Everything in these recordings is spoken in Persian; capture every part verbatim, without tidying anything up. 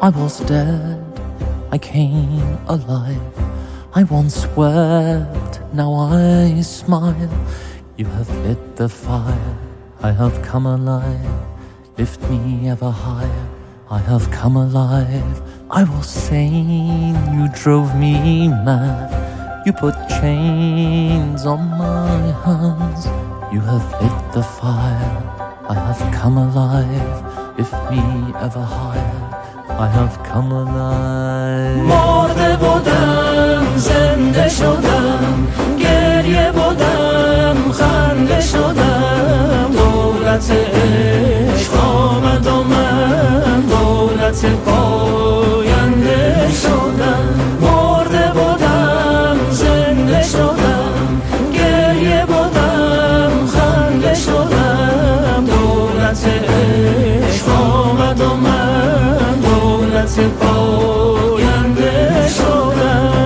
I was dead, I came alive. I once wept, now I smile. You have lit the fire, I have come alive. Lift me ever higher, I have come alive. I was sane, you drove me mad. You put chains on my hands. You have lit the fire, I have come alive. Lift me ever higher, I have come alive. مرده بودم زنده شدم، گریه بودم خنده شدم. دولت عشق آمد و من دولت پاینده شدم. مرده بودم زنده شدم، گریه بودم خنده شدم. دولت عشق آمد و من دولت پاینده شدم.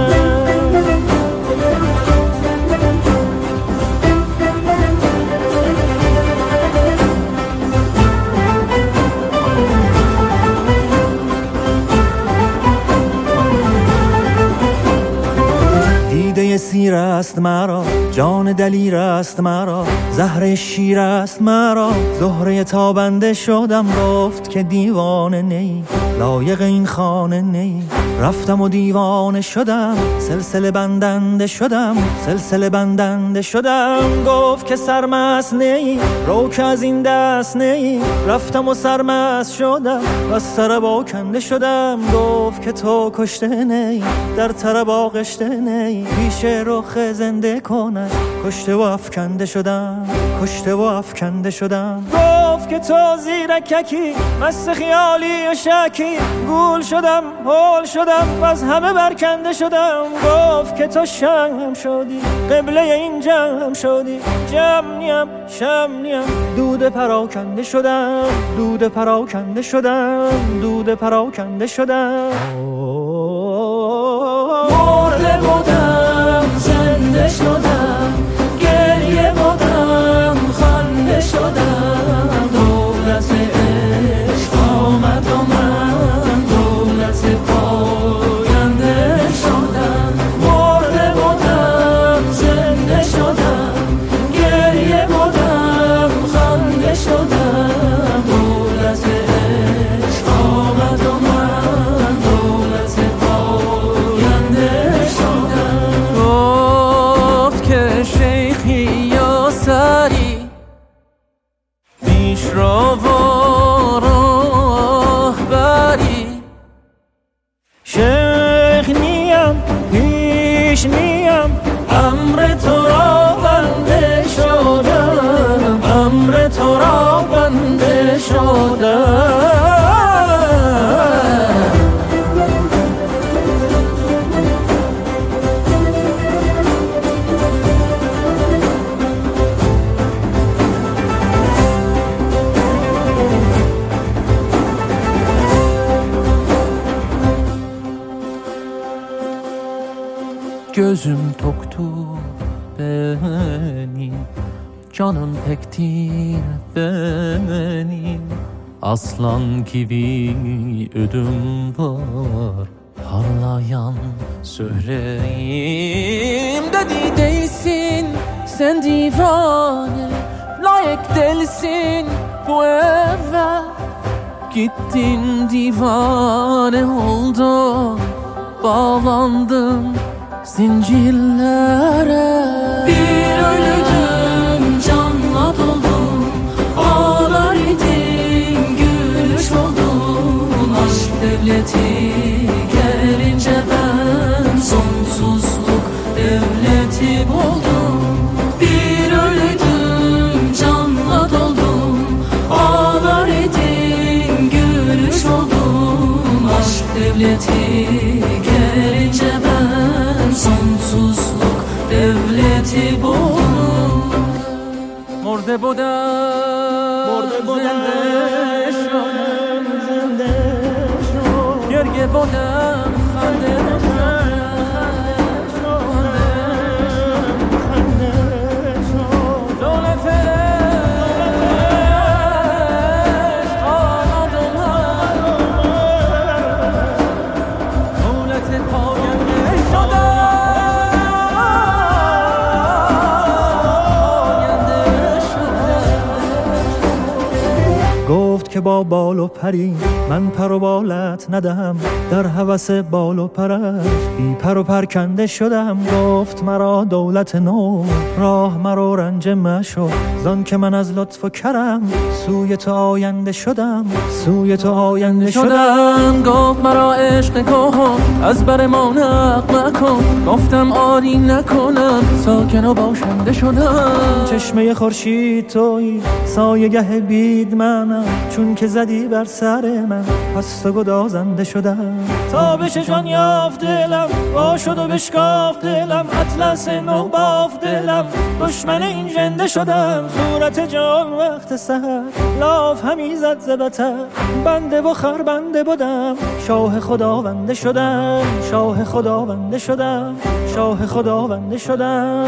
دیده سیر است مرا، جان دلیر است مرا، زهره شیر است مرا. زهره تابنده شدم، گفت که دیوانه نی، لایق این خانه نی. رفتم و دیوانه شدم، سلسله بندنده شدم، سلسله بندنده شدم. گفت که سرمست نی، رو که از این دست نی. رفتم و سرمست شدم و از سر باکنده شدم. گفت که تو کشته نی، در طرب آغشته نی. پیش رخ زنده کنه، کشته و افکنده شدم، کشته و افکنده شدم. گفت که تو زیرککی، مست خیالی و شکی. گول شدم، هول شدم و از همه برکنده شدم. گفت که تو شم شدی، قبله این جمع شدی. جمع نیم، شم نیم، دود پراکنده شدم، دود پراکنده شدم، دود پراکنده شدم. مرده بودم زنده شدم، گریه بودم خنده شدم. دولت عشق آمد و من دولت پاینده شدم. مرده بودم زنده شدم، گریه بودم خنده شدم. دولت عشق آمد و من دولت پاینده شدم. گفت که شیخی یا سری، پیش را و راه بری. شیخ نیم، پیش نیم، امر تو را بنده شدم، امر تو را بنده شدم. Gözüm toktur benim, canım pektir benim. Aslan gibi ödüm var, parlayan söyleyeyim. Dedi değilsin sen divane, layık değilsin bu eve. Gittin divane oldun, bağlandın zincirlere. Bir ölüdüm canla doldum, ağlar idim gülüş oldum. Aşk devleti gelince ben sonsuzluk devleti buldum. Bir ölüdüm canla doldum, ağlar idim gülüş oldum. Aşk devleti gelince ben sonsuzluk devleti buldum. مرده بودم مرده بودم زنده شدم، زنده شدم. گریه بودم خنده که با بال و پری من پر و بالت ندهم، در هوس بال و پرش بی پر و پرکنده شدم. گفت مرا دولت نو راه مرا رنج مشو، زان که من از لطف و کرم سوی تو آینده شدم، سوی تو آینده شدم. گفت مرا عشق کهن از بر ما نق مکن، گفتم آری نکنم ساکن و باشنده شدم. چشمه خورشید توی سایه گه بید منم، چون که زدی بر سر من پس تو گدازنده شدم. تابش جان یافت دلم با شد و بشکافت دلم، اطلس نو بافت دلم دشمن این ژنده شدم. صورت جان وقت سحر لاف همی زد زبتر، بنده و خر بنده بودم شاه خداونده شدم، شاه خداونده شدم، شاه خداونده شدم.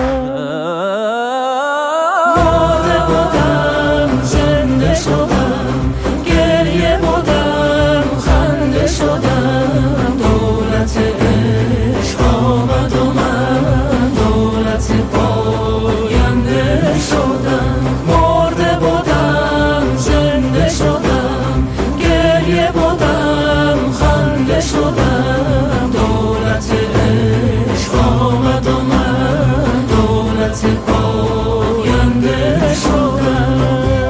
مرده بودم زنده شدم، گریه بودم خنده شدم. دولت عشق آمد و من دولت پاینده شدم. مرده بودم زنده شدم، گریه بودم خنده شدم. دولت عشق آمد و من دولت پاینده شدم.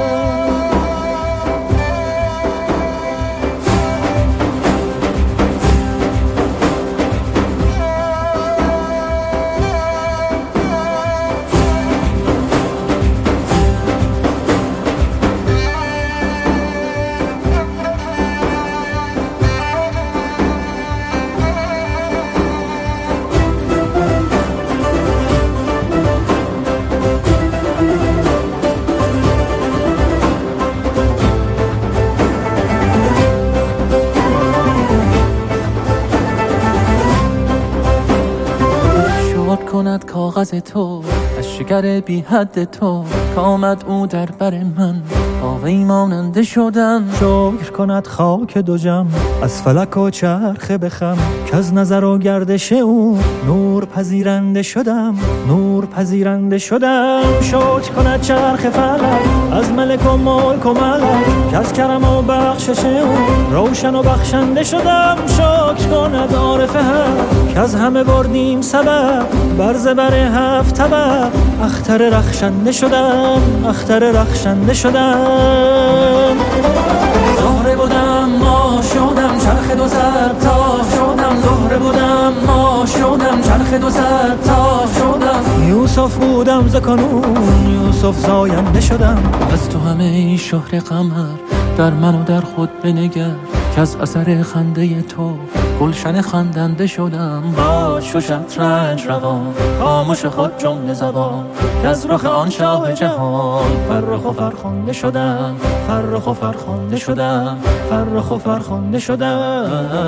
کند کاغذ تو از شکر بی حد تو، که آمد او در بر من با وی ماننده شدم. شکر کند خاک دو جم از فلک و چرخ بخم، که از نظر و گردش او نور پذیرنده شدم، نور پذیرنده شدم. شکر کند چرخ فلک از ملک و ملک و ملک، که از کرم و بخشش او روشن و بخشنده شدم. شکر کند عارف حق که از همه بردیم سبب، بر زبر هفت طبق اختر رخشنده شدم، اختر رخشنده شدم. زهره بودم ما شدم چرخ دو صد تا شدم. زهره بودم ما شدم چرخ دو صد تا شدم. یوسف بودم ز کنون یوسف زاینده شدم. از تو همه شهر قمر در من و در خود بنگر، که از اثر خنده تو گلشن خندنده شدم. باش و شطرنج روان خاموش خود جمله زبان، که از رخ آن شاه جهان فرخ و فرخنده شدم، فرخ و فرخنده شدم، فرخ و فرخنده شدم.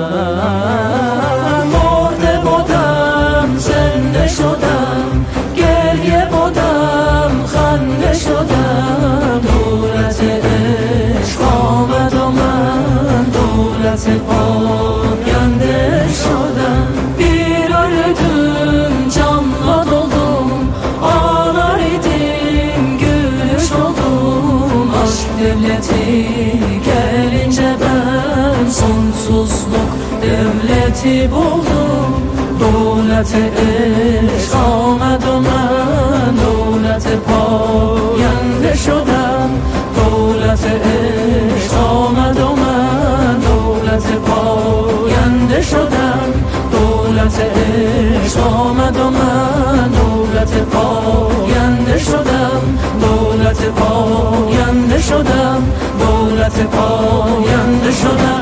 مرده بودم زنده شدم، گریه بودم خنده شدم. دولت عشق آمد و من دولت پاینده şodam. Bir öldüm canla doldum, ağlar idim gülüş oldum. Aşk devleti gelince ben sonsuzluk devleti buldum. Dövleti eşk almadım ben, dövleti payende şodam. Dövleti eşk almadım ben, dövleti payende şodam. Dövleti eşk almadım ben, dövleti payende şodam. Dövleti payende şodam, dövleti payende şodam.